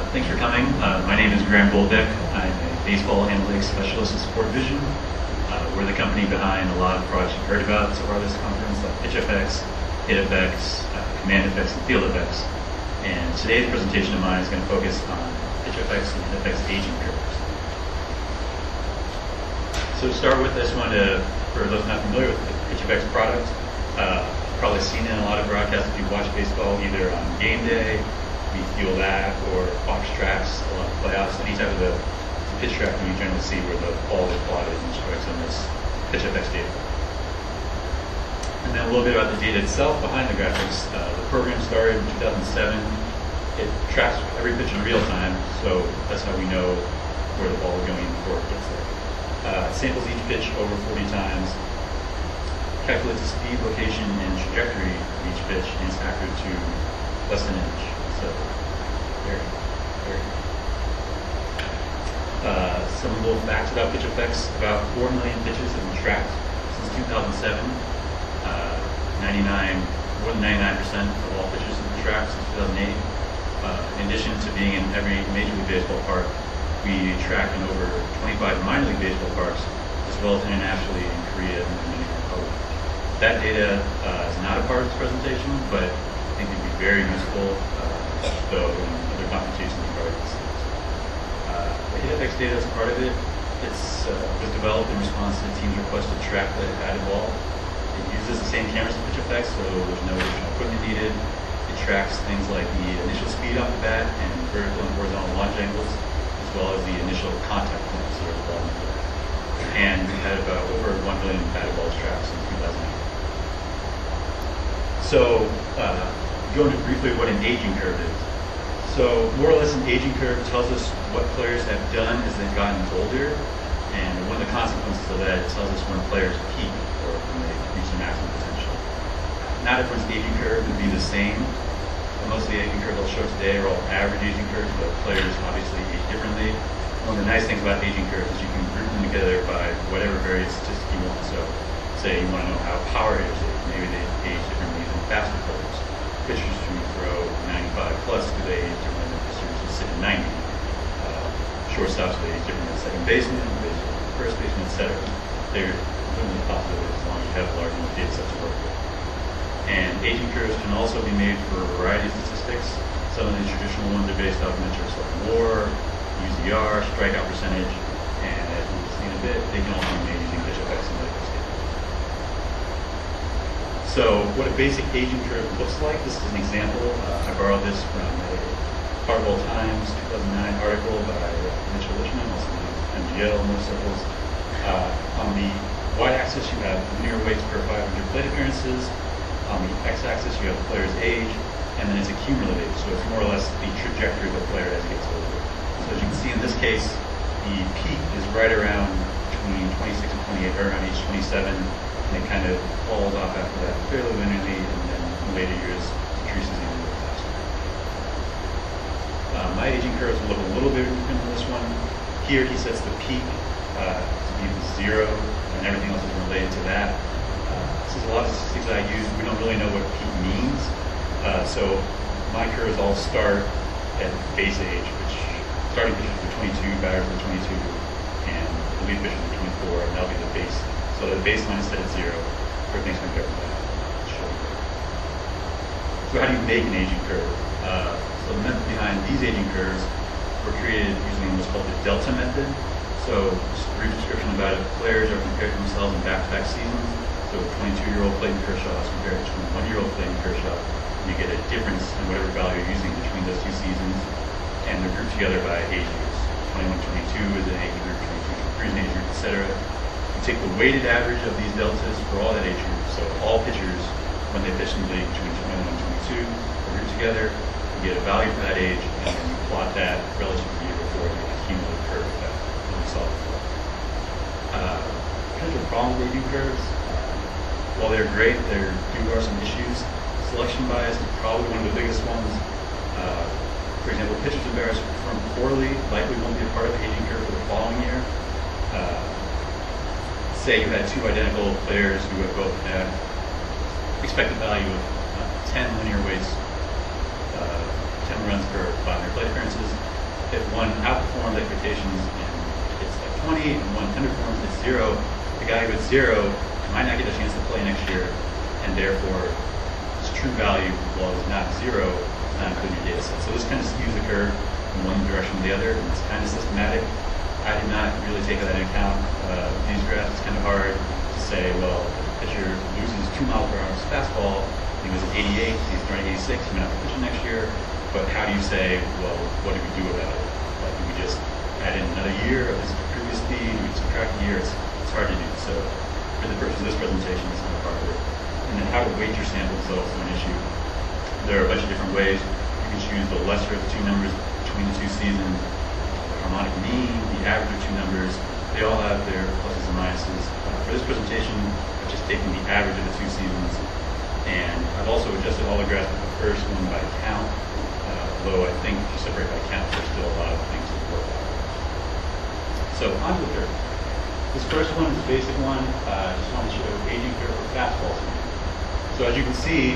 Thanks for coming. My name is Graham Goldbeck. I'm a baseball analytics specialist at Sport Vision. We're the company behind a lot of products you've heard about so far this conference, like PitchFX, HitFX, CommandFX, and FieldFX. And today's presentation of mine is going to focus on PitchFX and HitFX aging curves. So to start with, I just wanted to, for those not familiar with the PitchFX product, probably seen it in a lot of broadcasts if you've watched baseball, either on game day, we feel that, or box tracks, a lot of playoffs, any type of the pitch track you generally see where the ball is plotted and strikes on this PitchFX data. And then a little bit about the data itself behind the graphics. The program started in 2007. It tracks every pitch in real time, so that's how we know where the ball is going before it gets there. It samples each pitch over 40 times, calculates the speed, location, and trajectory of each pitch, and it's accurate to less than an inch. So, very. Some little facts about PitchFX. About 4 million pitches have been tracked since 2007. More than 99% of all pitches have been tracked since 2008. In addition to being in every Major League Baseball park, we track in over 25 minor league baseball parks, as well as internationally in Korea and the Dominican Republic. That data is not a part of this presentation, but I think it'd be very useful, though in other computations regarding these things. The HitFX data is part of it. It was developed in response to the team's request to track the batted ball. It uses the same cameras as PitchFX, so there's no additional equipment needed. It tracks things like the initial speed off the bat and vertical and horizontal launch angles, as well as the initial contact points that are involved in that. And we've had about over 1 million batted balls tracked since 2008. So, go into briefly what an aging curve is. So, more or less, an aging curve tells us what players have done as they've gotten older, and one of the consequences of that, it tells us when players peak or when they reach their maximum potential. Not everyone's aging curve would be the same. Most of the aging curves I'll show today are all average aging curves, but players obviously age differently. One of the nice things about aging curves is you can group them together by whatever various statistic you want. So, say you want to know how power hitters age, maybe they age differently than faster players. Pitchers who throw 95 plus, do they age differently than pitchers who sit at 90? Shortstops, they age differently than second baseman, first baseman, etc. They're completely possible as long as you have a large enough data set to work with. And aging curves can also be made for a variety of statistics. Some of the traditional ones are based off metrics like WAR, UZR, strikeout percentage, and as we'll see in a bit, they can also be made using PitchFX and HitFX data. So, what a basic aging curve looks like, this is an example. I borrowed this from a Hardball Times 2009 article by Mitchell Richmond, also known as MGL in most circles. On the y-axis, you have linear weights per 500 plate appearances. On the x-axis, you have the player's age, and then it's accumulative, so it's more or less the trajectory of the player as he gets older. So as you can see in this case, the peak is right around between 26 and 28, or around age 27, and it kind of falls off after that fairly linearly, and then in later years decreases even a little faster. My aging curves will look a little bit different than this one. Here he sets the peak to be the 0, and everything else is related to that. Since a lot of statistics I use, we don't really know what peak means. So my curves all start at base age, which starting pitchers are 22, batters are 22, and relief pitchers are 24, and that'll be the base. So the baseline is set at 0. Everything's compared to that. So how do you make an aging curve? So the method behind these aging curves were created using what's called the delta method. So just a brief description about it. Players are compared to themselves in back-to-back seasons. So 22-year-old Clayton Kershaw is compared to 21-year-old Clayton Kershaw. You get a difference in whatever value you're using between those two seasons, and they're grouped together by age groups. 21-22 is an age group, 22-23 is an age group, etc. You take the weighted average of these deltas for all that age group. So all pitchers, when they pitch in the league between 21 and 22, are grouped together. You get a value for that age, and then you plot that relative to the year before to get a cumulative curve that we saw before. Potential problems with aging curves. While they're great, there are some issues. Selection bias is probably one of the biggest ones. For example, pitchers embarrassed who perform poorly likely won't be a part of the aging curve for the following year. Say you had two identical players who have both had expected value of 10 linear weights, 10 runs per 500 plate appearances. if one outperforms expectations and it's like 20 and one underperforms at 0, the guy who hits 0 might not get a chance to play next year, and therefore his true value, while it's not 0, is not included in your data set. So this kind of skews the curve from one direction to the other, and it's kind of systematic. I did not really take that into account. These graphs, it's kind of hard to say, well, if a pitcher loses 2 miles per hour fastball, he was at 88, he's throwing 86, he may not be pitching next year. But how do you say, well, what do we do about it? Like, do we just add in another year of his previous speed? Do we subtract a year? It's hard to do. So for the purpose of this presentation, it's not part of it. And then how to weight your sample is also an issue. There are a bunch of different ways. You can choose the lesser of the two numbers between the 2 seasons, the harmonic mean, the average of 2 numbers. They all have their pluses and minuses. For this presentation, I've just taken the average of the 2 seasons, and I've also adjusted all the graphs for the first one by count, although I think if you separate by count, there's still a lot of things to work out. So on to the curve. This first one is a basic one. I just want to show aging curve for fastball speed. So as you can see,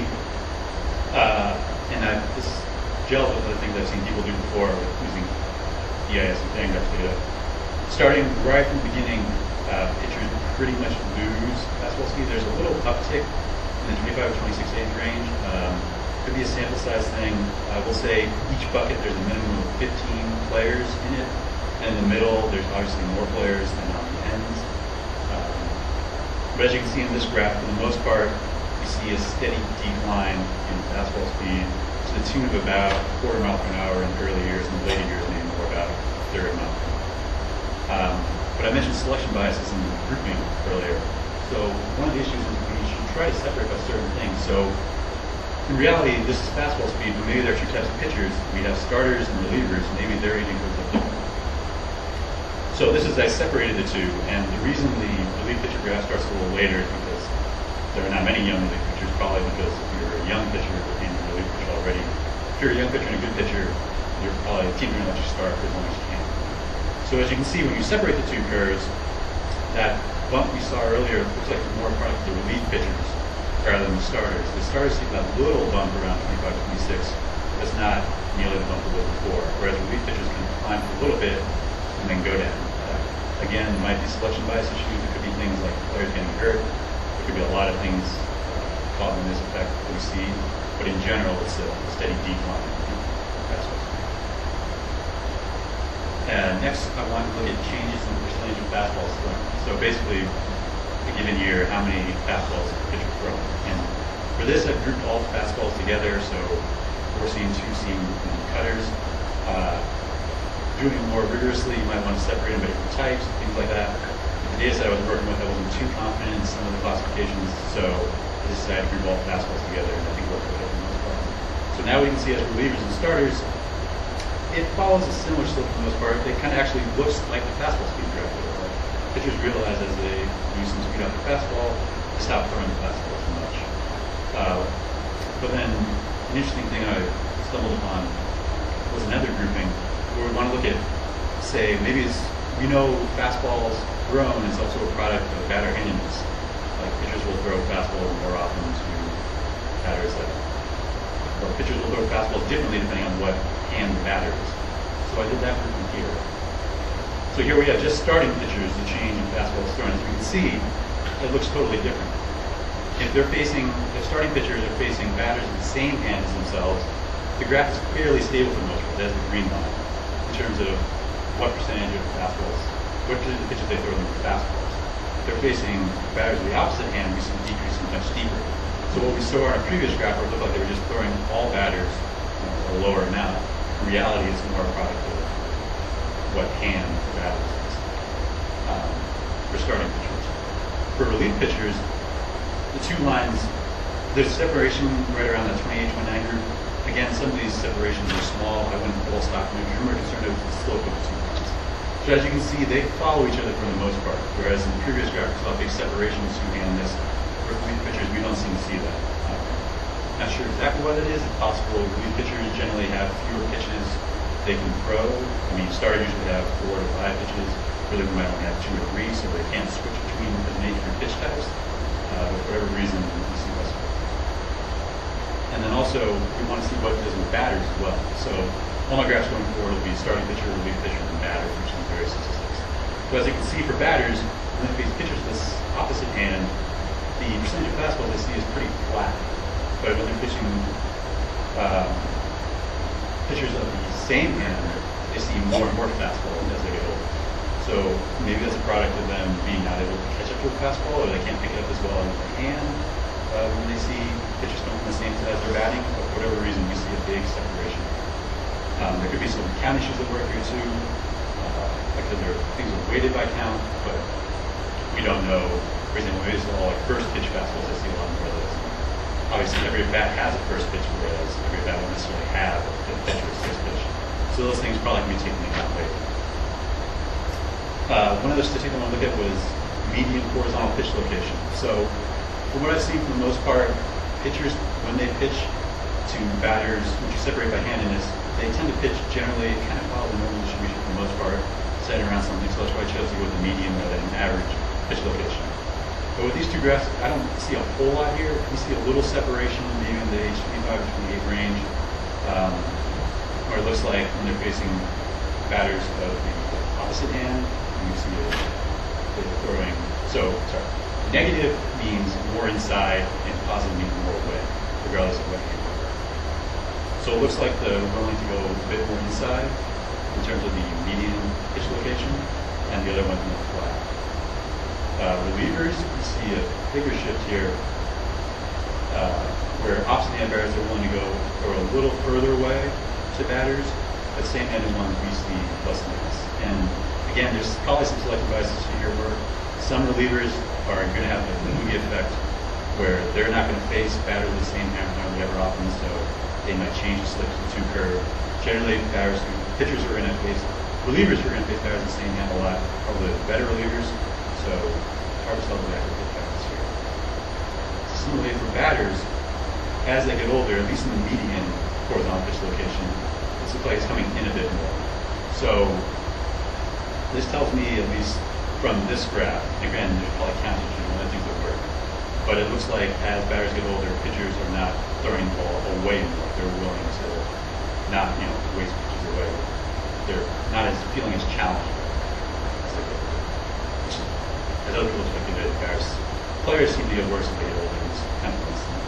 this gels with other things I've seen people do before with using EIS and Fangraphs data. Starting right from the beginning, pitchers pretty much lose fastball speed. There's a little uptick in the 25 to 26 age range. Could be a sample size thing. We'll say each bucket there's a minimum of 15 players in it. And in the middle, there's obviously more players than on the ends. But as you can see in this graph, for the most part, you see a steady decline in fastball speed to the tune of about a quarter mile per hour in early years, and the later years maybe more about a third mile per hour. But I mentioned selection biases and grouping earlier. So one of the issues is we should try to separate by certain things. So in reality, this is fastball speed, but maybe there are 2 types of pitchers. We have starters and relievers. Maybe their aging curves are different. So this is, I separated the 2, and the reason the relief pitcher graph starts a little later is because there are not many young relief pitchers, probably because if you're a young pitcher and a relief pitcher already, if you're a young pitcher and a good pitcher, you're probably a team going to let you start for as long as you can. So as you can see, when you separate the 2 curves, that bump we saw earlier looks like it's more product of the relief pitchers rather than the starters. The starters see that little bump around 25, 26, but it's not nearly the bump it was before, whereas relief pitchers can climb for a little bit and then go down. Again, it might be selection bias issues. It could be things like players getting hurt. There could be a lot of things causing this effect that we see. But in general, it's a steady decline in fastball speed. Next, I want to look at changes in the percentage of fastballs thrown. So basically, a given year, how many fastballs is the pitcher throwing. And for this, I've grouped all the fastballs together. So 4-seam, 2-seam, and cutters. Doing it more rigorously, you might want to separate them by different types, things like that. With the data set I was working with, I wasn't too confident in some of the classifications, so I decided to group all the fastballs together, and I think it worked for the most part. So now we can see as relievers and starters, it follows a similar slope for the most part. It kind of actually looks like the fastball speed graph. Pitchers realize as they lose some speed off the fastball, they stop throwing the fastball so much. But then an interesting thing I stumbled upon was another grouping where we want to look at, say, maybe we know fastballs thrown is also a product of batter handedness. Like pitchers will throw fastballs more often to batters or pitchers will throw fastballs differently depending on what hand the batter is. So I did that grouping here. So here we have just starting pitchers, the change in fastballs thrown. As you can see, it looks totally different. If starting pitchers are facing batters with the same hand as themselves, the graph is fairly stable for the most part. That's the green line. In terms of what percentage of fastballs, what percentage of pitches they throw them with fastballs. If they're facing batters with the opposite hand, we see the decrease much steeper. So what we saw on our previous graph where it looked like they were just throwing all batters a lower amount. In reality, it's more a product of what hand the batters is for starting pitchers. For relief pitchers, the 2 lines, there's separation right around the 28-29 group. Again, some of these separations are small. I wouldn't full stop. We're more concerned with the slope of the 2 lines. So as you can see, they follow each other for the most part. Whereas in the previous graph, we saw big separations between this. For relief pitchers, we don't seem to see that. Not sure exactly what it is. It's possible relief pitchers generally have fewer pitches they can throw. I mean, starters usually have 4 to 5 pitches. Relievers might only have 2 or 3, so they can't switch between the major pitch types. But for whatever reason, we see less. And then also also, we want to see what it does with batters as well. So all my graphs going forward will be starting pitcher, relief pitcher, and batter, which is various statistics. So as you can see for batters, when they face pitchers with this opposite hand, the percentage of fastballs they see is pretty flat. But when they're pitching pitchers of the same hand, they see more and more fastballs as they get older. So maybe that's a product of them being not able to catch up to a fastball, or they can't pick it up as well in the hand when they see pitchers coming from the same side as they're batting. But for whatever reason, we see a big separation. There could be some count issues at work here too, because things are weighted by count, but we don't know. For example, maybe it's all like first pitch fastballs. I see a lot more of those. Obviously, every bat has a first pitch, whereas every bat won't necessarily have a fifth pitch or a sixth pitch. So those things probably can be taken into account later. One other statistic I want to look at was median horizontal pitch location. So from what I've seen, for the most part, pitchers, when they pitch to batters, which you separate by handedness, they tend to pitch generally kind of follow the normal distribution for the most part, centered around something. So that's why I chose to go with the median rather than an average pitch location. But with these two graphs, I don't see a whole lot here. We see a little separation, maybe in the age 25 to 28 range, where it looks like when they're facing batters of the opposite hand, and you see they're throwing. So, sorry, negative means more inside, and positive means more away, regardless of what hand you are. So it looks like they're willing to go a bit more inside in terms of the median pitch location, and the other one's more flat. Relievers, you see a bigger shift here, where opposite hand batters are willing to go or a little further away to batters, but same-handed ones we see less than this. And again, there's probably some selective biases here where some relievers are going to have the Mugi effect, where they're not going to face batters with the same hand hardly ever often, so they might change the slip to the two curve. Generally, pitchers are going to face, relievers are going to face batters with the same hand a lot, probably the better relievers. So hard to tell exactly what the effect is here. Similarly for batters, as they get older, at least in the median horizontal pitch location, it looks like it's coming in a bit more. So this tells me, at least from this graph, and again, there's probably count issues and other things that work, but it looks like as batters get older, pitchers are not throwing the ball away more. They're willing to not, waste pitches away. They're not as feeling as challenged as they go older. As other people speculate, players seem to get worse as they get older. It's kind of constant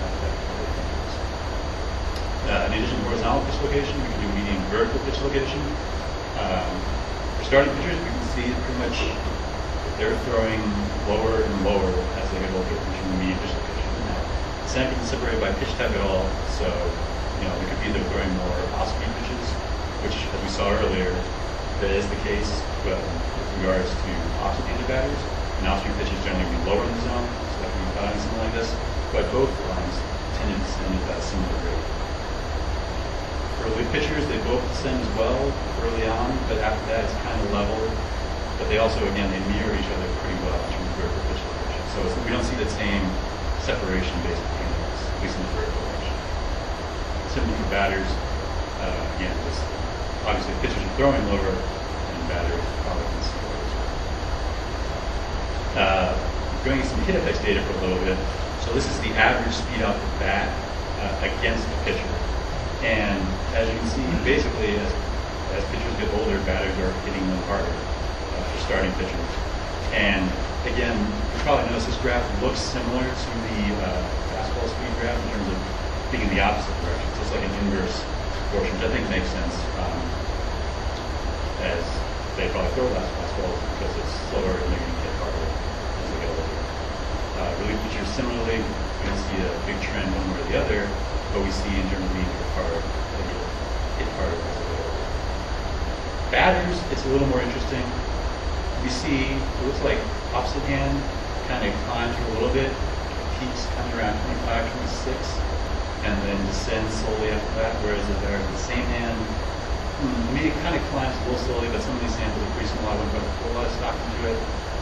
in addition to horizontal pitch location, we can do median vertical pitch location. For starting pitchers, we can see pretty much they're throwing lower and lower as they get older, reaching the median pitch location. Now, it's not separated by pitch type at all, so there could be they're throwing more off-speed pitches, which, as we saw earlier, that is the case with regards to off-handed batters. And off-speed pitches generally be lower in the zone, so that can be found in something like this. But both lines tend to descend at a similar rate. For relief pitchers, they both descend as well early on, but after that it's kind of level. But they also, again, they mirror each other pretty well in terms of vertical pitch location. So we don't see the same separation based on handles, at least in the vertical direction. Similarly for batters, again, obviously pitchers are throwing lower, and batters probably can see lower as well. Going into some hit effects data for a little bit. So this is the average speed off the bat against the pitcher. And as you can see, basically, as pitchers get older, batters are hitting them harder for starting pitchers. And again, you probably notice this graph looks similar to the fastball speed graph in terms of being in the opposite direction. So it's like an inverse proportion, which I think makes sense as they probably throw less fastballs because it's slower and they're going to hit harder as they get older. Relief pitchers, similarly, we don't see a big trend one way or the other, but we see in terms of being hit harder, they get hit harder as they get older. Batters, it's a little more interesting. We see, it looks like opposite hand kind of climbs for a little bit, peaks kind of around 25, 26, and then descends slowly after that, whereas if they're the same hand, maybe it kind of climbs a little slowly, but some of these samples are pretty small. I wouldn't put a whole lot of stock into it.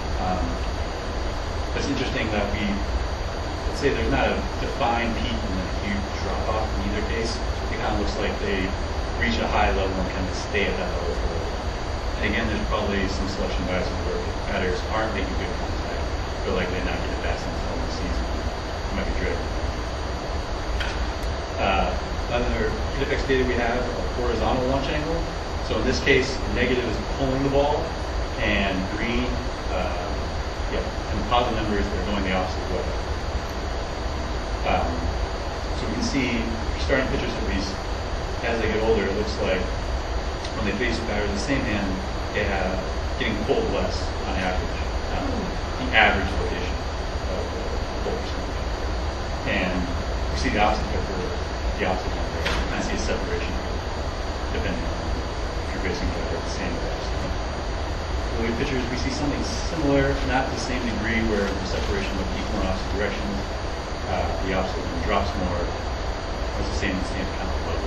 It's interesting that let's say there's not a defined peak and then a huge drop off in either case. It kind of looks like they reach a high level and kind of stay at that level for a little while. And again, there's probably some selection bias where batters aren't making good contact. They're likely not get it back until the season. It might be driven. other HitFX data we have are horizontal launch angle. So in this case, negative is pulling the ball, and green, and positive numbers are going the opposite way. So we can see starting pitchers at least, as they get older, it looks like when they face batters in the same hand, they have getting pulled less on average, the average location of the pull percentage. And we see the opposite effect for the opposite hand there. You kind of see a separation depending on if you're facing the batter at the same velocity. For the pitchers, we see something similar, not to the same degree where the separation would equal in opposite directions. The opposite one drops more, or it's the same kind of level.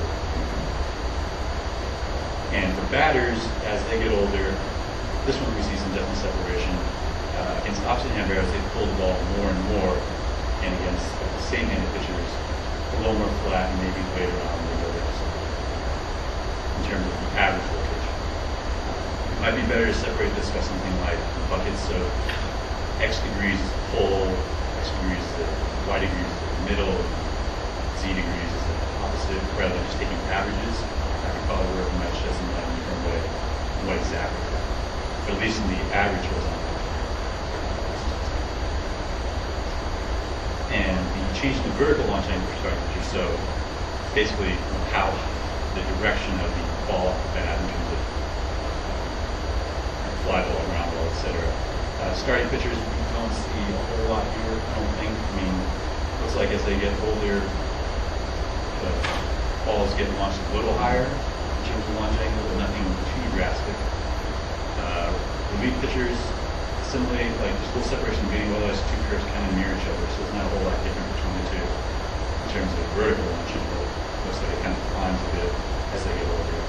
And for batters, as they get older, this one we see some definite separation. Against opposite hand batters, they pull the ball more and more, and against the same-handed pitchers, a little more flat and maybe later on they go the opposite in terms of the average location. It might be better to separate this by something like buckets of X degrees is pull, X degrees is the Y degrees is the middle, Z degrees is the opposite, rather than just taking averages. That could probably work much just in a different way than what exactly. But at least in the average horizontal. And the change in the vertical launch angle for starting pitcher, so basically how the direction of the ball off the bat in terms of fly ball, ground ball, etc. Starting pitchers, we don't see a whole lot here, I don't think. I mean, looks like as they get older, the balls get launched a little higher in terms of launch angle, but nothing too drastic. Relief pitchers, similarly, like just a little separation in the beginning, otherwise two curves kind of mirror each other, so it's not a whole lot different between the two. In terms of vertical launch angle, looks like it kind of climbs a bit as they get older.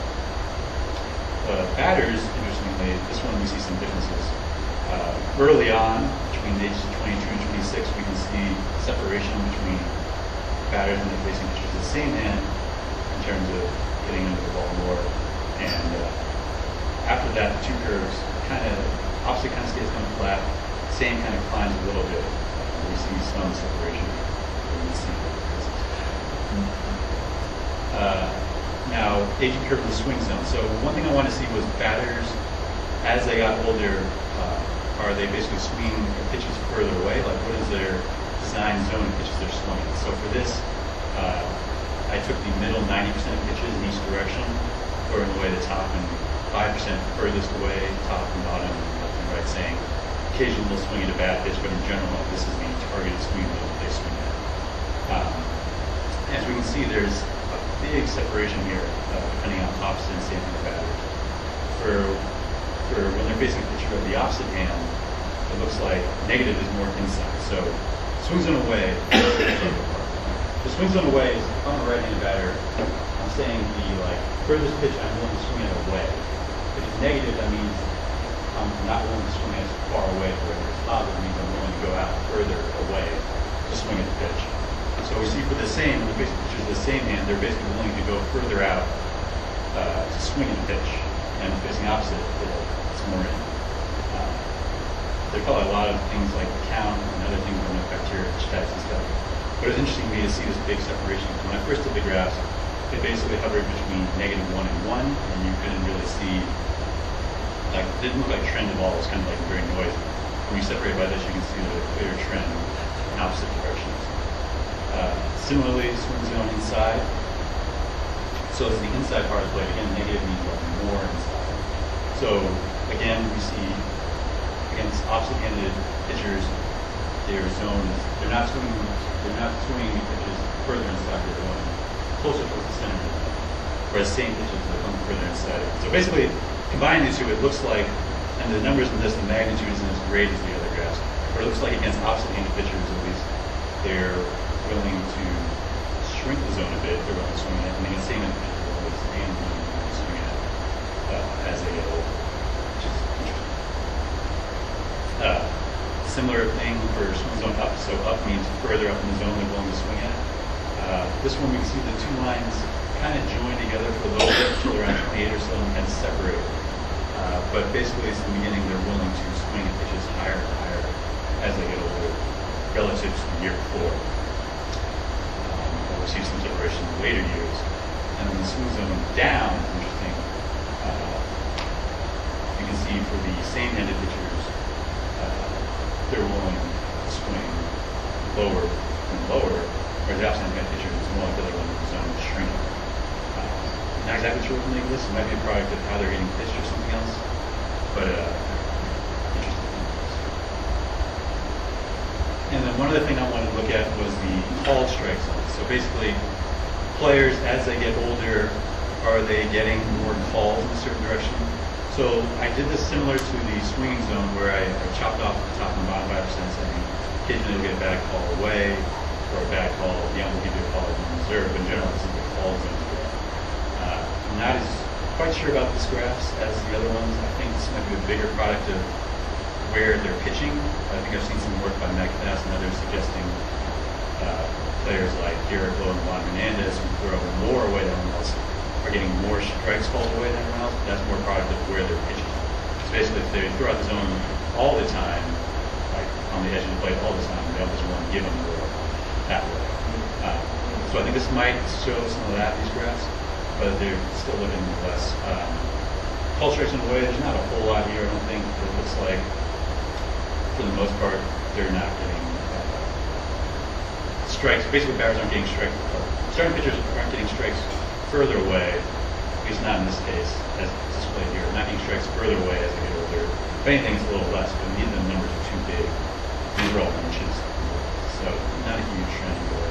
Batters, interestingly, this one we see some differences. Early on, between the ages of 22 and 26, we can see separation between batters when they're facing pitchers of the same hand in terms of getting into the ball more. And after that, the two curves kind of, opposite kind of stays kind of flat, same kind of climbs a little bit. We see some separation. Now, aging curve in the swing zone. So one thing I wanted to see was batters, as they got older, are they basically swinging their pitches further away? Like what is their design zone of pitches they're swinging? So for this, I took the middle 90% of pitches in each direction, going away the top and 5% furthest away, top and bottom, and left and right, saying occasionally they'll swing at a bad pitch, but in general, this is the targeted swing zone that they swing at. As we can see, there's a big separation here, depending on opposite and same for the batters. For when they're facing a pitcher of the opposite hand, it looks like negative is more inside. So swing zone away. The swing zone away is if I'm a right-handed batter, I'm saying the furthest pitch I'm willing to swing it away. If it's negative, that means I'm not willing to swing it as far away. Whereas it's positive, means I'm willing to go out further away to swing at the pitch. So we see for the same, when the facing pitchers of the same hand, they're basically willing to go further out to swing at the pitch. And facing opposite, it's more in. There's probably a lot of things like count and other things that will affect your pitch types and stuff. But it was interesting to me to see this big separation. When I first did the graphs, it basically hovered between -1 and 1, and you couldn't really see, it didn't look like trend at all. It was kind of very noisy. When you separate by this, you can see the clear trend in opposite directions. Similarly, swing zone inside. So it's the inside part of the plate. Again, negative means more inside. So again, we see against opposite-handed pitchers, their zone is they're not swinging pitches further inside. They're going closer towards the center. Whereas same pitches are going further inside. So basically, combining these two, it looks like, and the numbers in this, the magnitude isn't as great as the other graphs, but it looks like against opposite-handed pitchers, at least, they're willing to shrink the zone a bit. They're willing to swing it, and then the same pitchers are willing to swing it as they get older, which is interesting. Similar thing for swing zone up. So up means further up in the zone they're willing to swing at. This one we can see the two lines kind of join together for a little bit until around 28 or so and kind of separate. But basically, it's the beginning they're willing to swing at pitches higher and higher as they get older relative to the year before. We'll see some separation later years. And then the swing zone down is interesting. You can see for the same-handed pitchers, they're willing to swing lower and lower, whereas the opposite-handed pitchers is more likely when the zone is shrinking. Not exactly sure what the link is. It might be a product of how they're getting pitched or something else, but interesting. And then one other thing I wanted to look at was the called strike zone. So basically, players, as they get older, are they getting more calls in a certain direction? So I did this similar to the swinging zone where I chopped off the top and bottom 5%, saying occasionally you'll get a bad call away or a bad call, the ump will give you a call in reserve. In general, this is the call zone. I'm not as quite sure about these graphs as the other ones. I think this might be a bigger product of where they're pitching. I think I've seen some work by Metcalf and others suggesting players like Garrett Lowe and Juan Hernandez who throw more away than anyone else are getting more strikes called away than everyone else. That's more product of where they're pitching. So basically, if they throw out the zone all the time, like on the edge of the plate all the time, the ump doesn't want to give them more that way. So I think this might show some of that, these graphs, but they're still looking less. Call strikes in a way, there's not a whole lot here, I don't think. It looks like, for the most part, they're not getting strikes. Basically, batters aren't getting strikes. Starting pitchers aren't getting strikes further away, at least not in this case, as displayed here. Not getting strikes further away as they get older. If anything, it's a little less, but neither of the numbers are too big. These are all inches. So, not a huge trend there.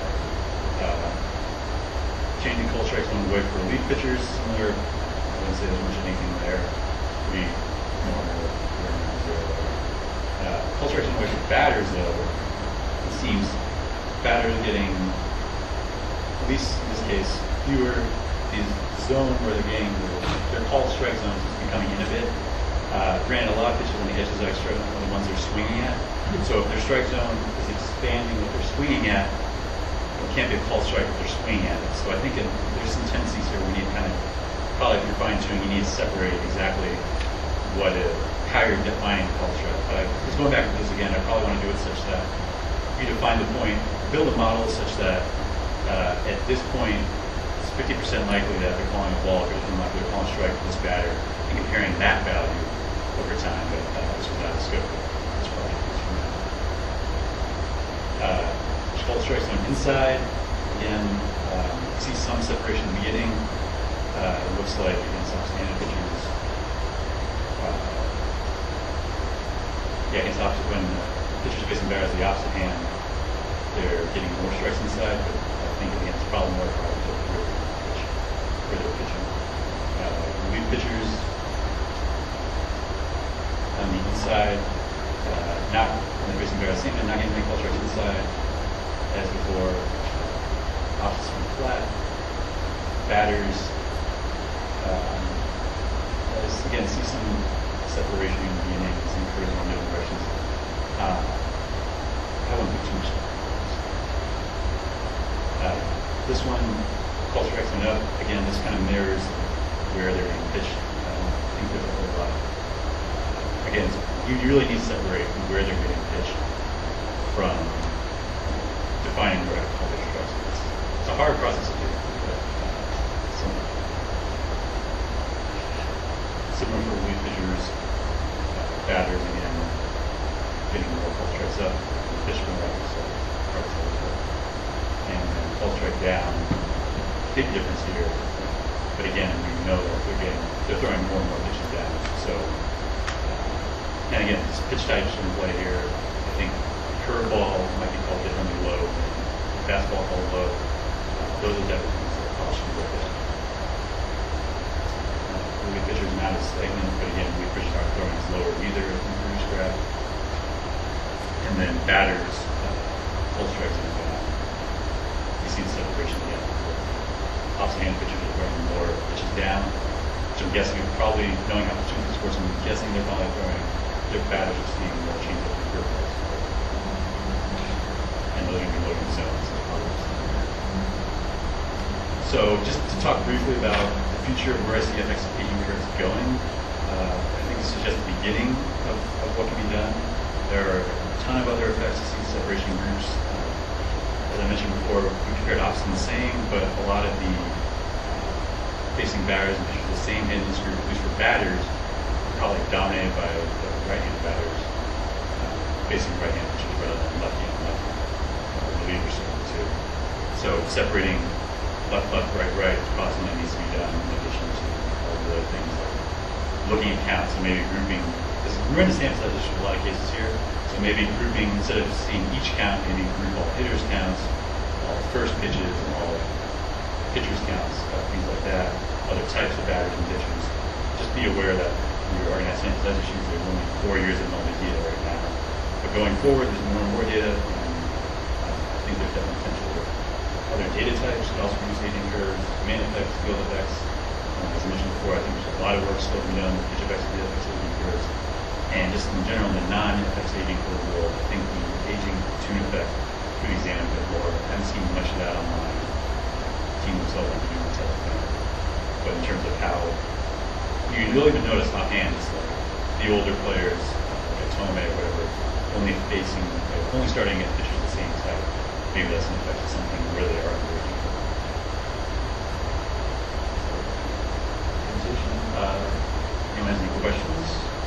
Changing call strikes one way for relief pitchers, similar. I wouldn't say there's much anything there. Pretty normal. Call strikes one way for batters, though, it seems batters are getting, at least in this case, fewer. These zones where they're getting their called strike zones is becoming in a bit. Granted, a lot of pitches on the edges that I strike are the ones they're swinging at. So if their strike zone is expanding what they're swinging at, it can't be a called strike if they're swinging at it. So I think there's some tendencies here we need kind of, probably if you're fine-tuning, you need to separate exactly how you're defining the called strike. But just going back to this again, I probably want to do it such that you define the point, build a model such that at this point, it's 50% likely that they're calling a ball, 50% likely they're calling a strike for this batter, and comparing that value over time. But this was not the scope of this project. Called strikes on inside. Again, see some separation in the beginning. It looks like against outstanding pitchers. Against opposite when pitchers facing batters the opposite hand, they're getting more strikes inside. But I think again, it's probably more product of where they're pitching. Relief pitchers on the inside, not when they're facing batters, same thing, not getting any call strikes inside. As before, opposites from flat, batters, again, see some separation in the beginning, some curves in different directions. I won't put too much this one, call strikes went up. Again, this kind of mirrors where they're being pitched. I don't think there's a whole lot. Again, you really need to separate where they're getting pitched from defining where to call their strikes. It's a hard process to do, but similar for relief pitchers, batters again, getting more call strikes up, pitch from right to left, and then call strike down. Big difference here, but again, we know that they're throwing more and more pitches down. So, and again, this pitch types in play here. I think curveball might be called differently low, fastball called low. Those are definitely things that caution with it. Relief pitchers not as stagnant, but again, relief pitchers aren't throwing as lower either in the previous graph. And then batters, full strikes are down. You see the separation again. Opposite hand pitchers are throwing more pitches down, which I'm guessing probably, knowing how much this scores, I'm guessing they're probably throwing, their batters are seeing more changes in curveballs. And those are going to be loading zones. So just to talk briefly about the future of where I see FX aging curves going, I think this is just the beginning of what can be done. There are a ton of other effects to see separation groups. as I mentioned before, we compared opposite and the same, but a lot of the facing batters and pitchers, the same hitting group, at least for batters, are probably dominated by the right-handed batters, facing right-handed pitchers rather than left-handed lefty. Relievers too. So separating left, right is probably something that needs to be done in addition to all the other things like looking at counts and maybe grouping. We're in a sample size issue in a lot of cases here, so maybe grouping, instead of seeing each count, maybe group all hitters' counts, all first pitches, and all pitchers' counts, things like that, other types of batters and pitchers. Just be aware that we are going to have sample size issues. There's only 4 years of all the data right now. But going forward, there's more and more data, and I think there's definitely potential with other data types that also produce aging curves, command effects, field effects. As I mentioned before, I think there's a lot of work still to be done with pitch effects, field effects, aging curves. And just in general, the non-effects aging curve world, I think the aging tune effect could be examined a bit more. I haven't seen much of that online. Teams themselves aren't doing much of that. But in terms of how you really even notice offhand, it's like the older players, like Tomei or whatever, only starting at pitchers the same type. Maybe that's an effect of something really are encouraging. Anyone has any questions?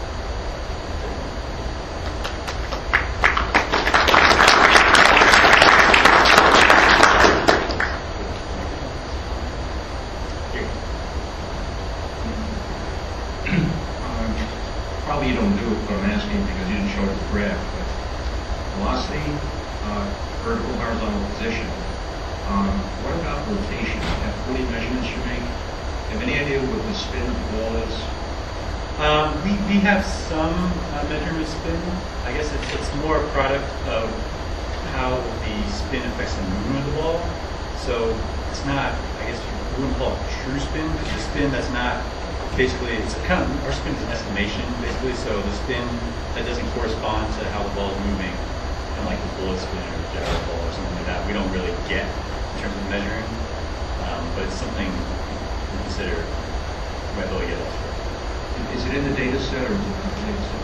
Probably you don't do it, but I'm asking because you didn't show it the graph. But velocity, vertical, horizontal position. What about rotation? Have 40 measurements you make? Have any idea what the spin of the ball is? We have some measurement spin. I guess it's more a product of how the spin affects the movement of the ball. So it's not, I guess you wouldn't call it true spin, because the spin that's not, basically, it's kind of, our spin is an estimation, basically, so the spin that doesn't correspond to how the ball is moving, and like the bullet spin or the javelin ball or something like that, we don't really get in terms of measuring, but it's something to consider. We might be able to get elsewhere. Is it in the data set or is it not the data set?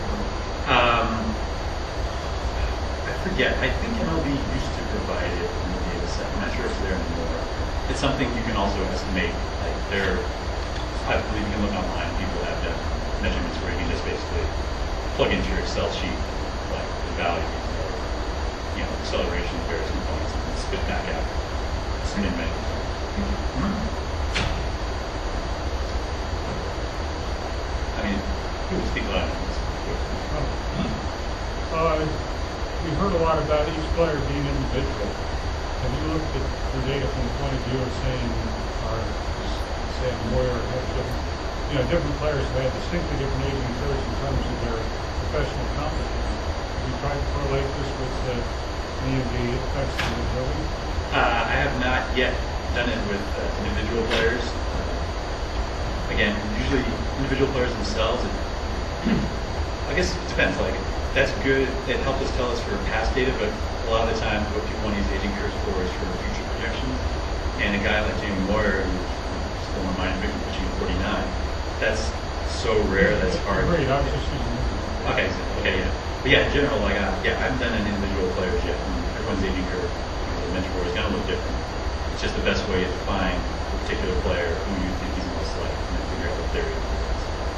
I forget. I think MLB used to provide it in the data set. I'm not sure if it's there anymore. It's something you can also estimate. Like I believe you can look online. People have done measurements where you can just basically plug into your Excel sheet like the values of acceleration of various components and spit back out spin measures. I mean, people speak loud. We heard a lot about each player being individual. Have you looked at your data from the point of view of saying, say, Moyer has different players who have distinctly different aging curves in terms of their professional accomplishments? Have you tried to correlate this with any of the effects of the building? I have not yet done it with individual players. Again, usually individual players themselves, I guess it depends. Like, that's good. It helped us tell us for past data, but a lot of the time what people want to use aging curves for is for future projections. And a guy like Jamie Moyer, who's still in mind pitching at 49, that's so rare that's hard. Great, I was just using Okay, yeah. But yeah, in general, like, I haven't done an individual players yet. And everyone's aging curve, as I mentioned before, is going to look different. It's just the best way to find a particular player who you think he's most like, and then figure out what their aging curve is.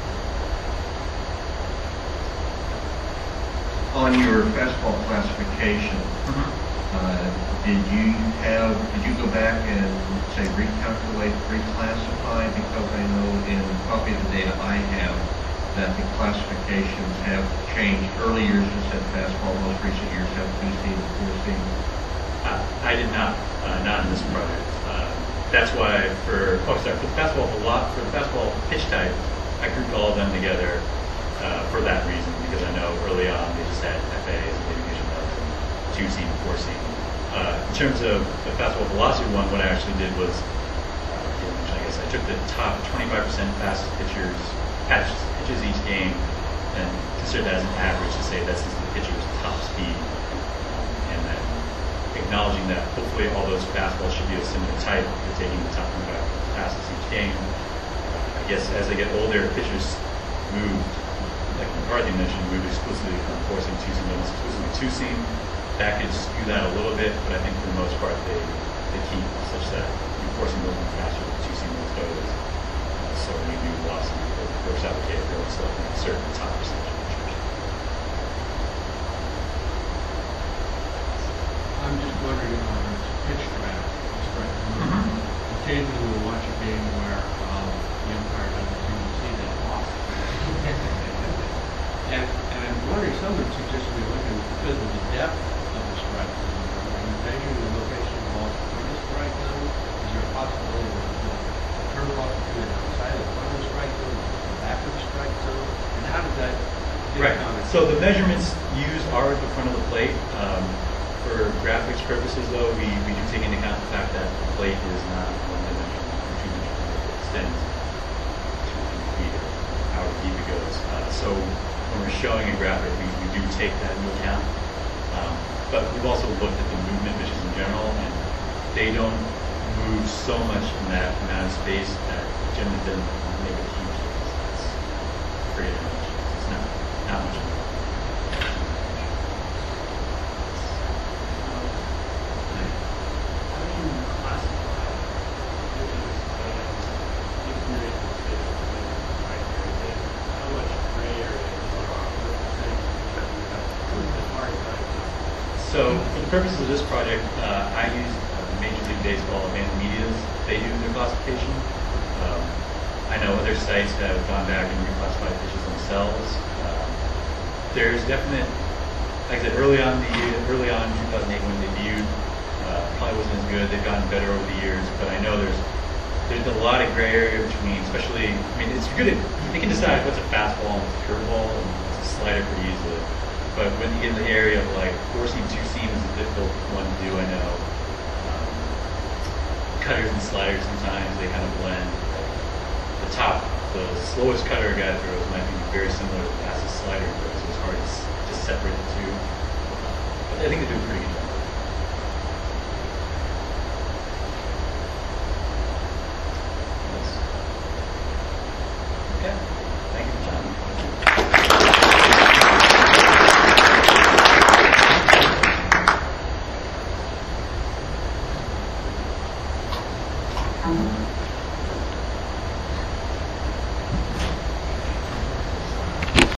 On your fastball classification, did you go back and say recalculate, reclassify? Because I know in a copy of the data I have that the classifications have changed. Early years you said fastball, most recent years have 2-seam and 4-seam. I did not in this project. That's why for the fastball pitch type, I grouped all of them together for that reason, because I know early on they just had FA as an indication of 2-seam and 4-seam. In terms of the fastball velocity one, what I actually did was, I guess I took the top 25% fastest pitches each game and considered that as an average to say that's the pitcher's top speed. And then acknowledging that hopefully all those fastballs should be of a similar type if you're taking the top 25 fastest each game. I guess as they get older, pitchers move, like McCarthy mentioned, move exclusively from 4-seam, 2-seam, almost exclusively 2-seam. that could skew that a little bit, but I think for the most part they keep such that you're forcing those in faster with two seam goes. So when you do velocity, it works out okay if you're selecting a certain top percentage of features. I'm just wondering on pitch draft. Occasionally we'll watch a game where the umpire doesn't seem to see that off. and I'm wondering, some would suggest we look at because of the depth of the strike zone, are you measuring the location of balls from the strike zone? Is there a possibility that the curveball could be outside of the front of the strike zone, the back of the strike zone? And how does that get Right. accounted? So the measurements used are at the front of the plate. For graphics purposes, though, we do take into account the fact that the plate is not one-dimensional or two-dimensional. It extends 2 feet or however deep it goes. So when we're showing a graphic, we do take that into account. But we've also looked at the movement pitches in general, and they don't move so much in that amount of space that generally doesn't make a huge difference. It's pretty much. It's not much. So for the purposes of this project, I used Major League Baseball Advanced Medias. They do their classification. I know other sites have gone back and reclassified pitches themselves. There's definite, like I said, early on 2008 when they debuted, probably wasn't as good. They've gotten better over the years, but I know there's a lot of gray area between, especially, I mean, it's good at, they can decide what's a fastball and what's a curveball and what's a slider pretty easily. But when you get in the area of like forcing two seams is a difficult one to do, I know. Cutters and sliders sometimes, they kind of blend. The slowest cutter a guy throws might be very similar to the fastest slider throws, so it's hard to separate the two. But I think they do a pretty good job.